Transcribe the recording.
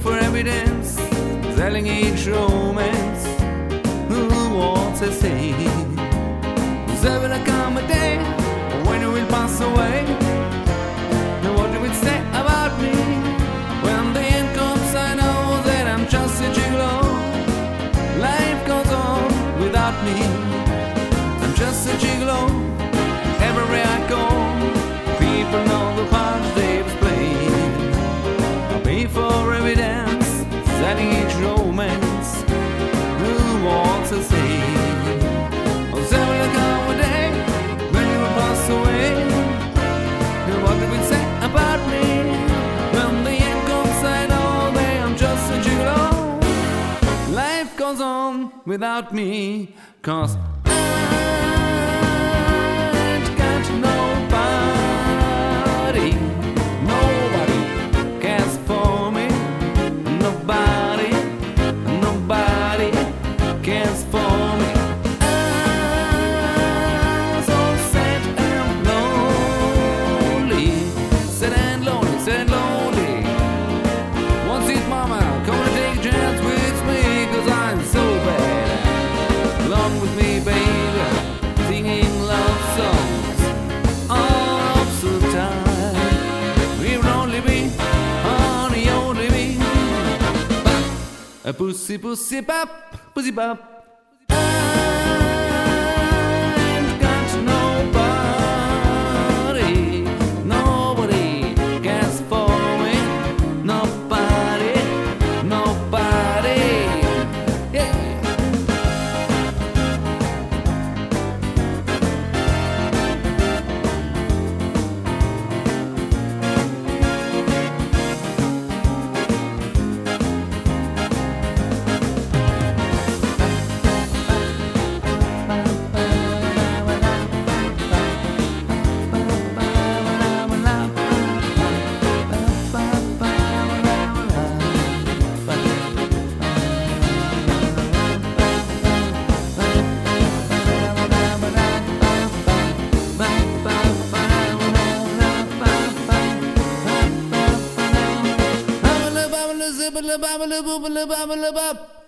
for evidence, selling each romance. Who wants to say? There will come a day when you will pass away. Now what do it say about me? When the end comes, I know that I'm just a gigolo. Life goes on without me. I'm just a gigolo. Everywhere I go, people know the part they've played. I'll pay for evidence, selling each romance. Who wants to say? Oh, there will come a day when you will pass away. And what do we say about me? When the end comes, I know that I'm just a gigolo. Life goes on without me, 'cause a pussy, pussy, pop, pussy, pop. Ain't got nobody, nobody cares for me. Nobody, nobody, yeah. Bubble, bubble, bubble, bubble, bubble, bubble.